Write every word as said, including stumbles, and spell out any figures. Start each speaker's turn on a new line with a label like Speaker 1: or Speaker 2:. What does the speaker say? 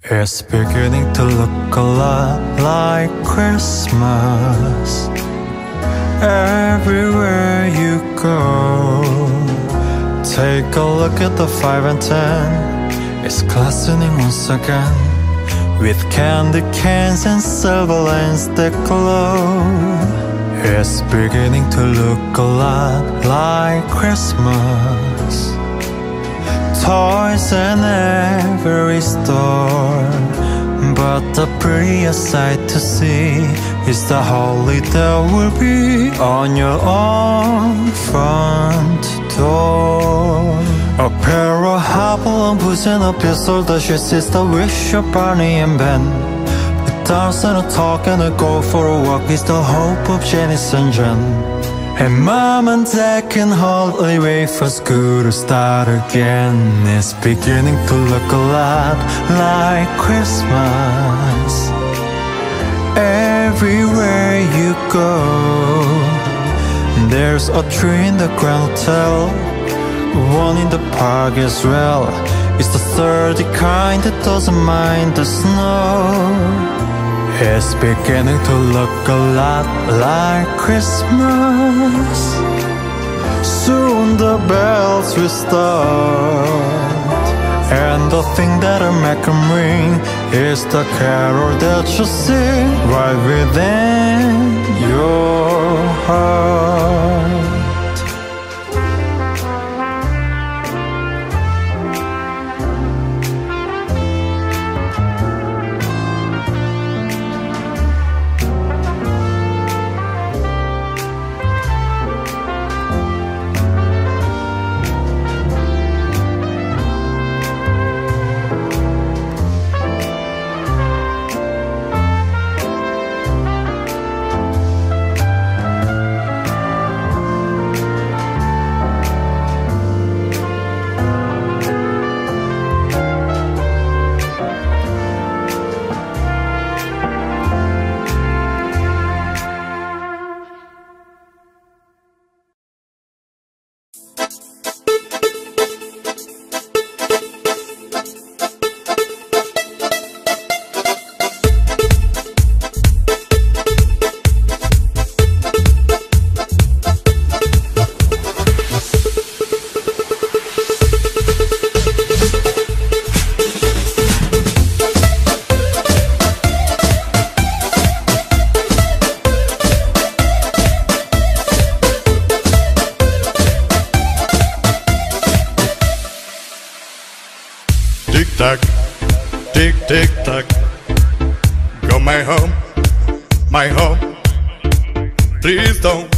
Speaker 1: It's beginning to look a lot like Christmas everywhere you go. Take a look at the five and ten. It's glistening once again with candy cans and silver lanes that glow. It's beginning to look a lot like Christmas. Toys in every store, but the prettiest sight to see is the holly that will be on your own front door. A pair of hobble boots and a pistol that your sister wish your Barney and Ben. A dance and a talk and a go for a walk is the hope of Janice and Jen. And mom and dad can hardly wait for school to start again. It's beginning to look a lot like Christmas everywhere you go. There's a tree in the Grand Hotel, one in the park as well. It's the sturdy kind that doesn't mind the snow. It's beginning to look a lot like Christmas. Soon the bells will start, and the thing that'll make them ring is the carol that you sing right within your heart.
Speaker 2: Tick-tock, tick-tick-tock. Go my home, my home. Please don't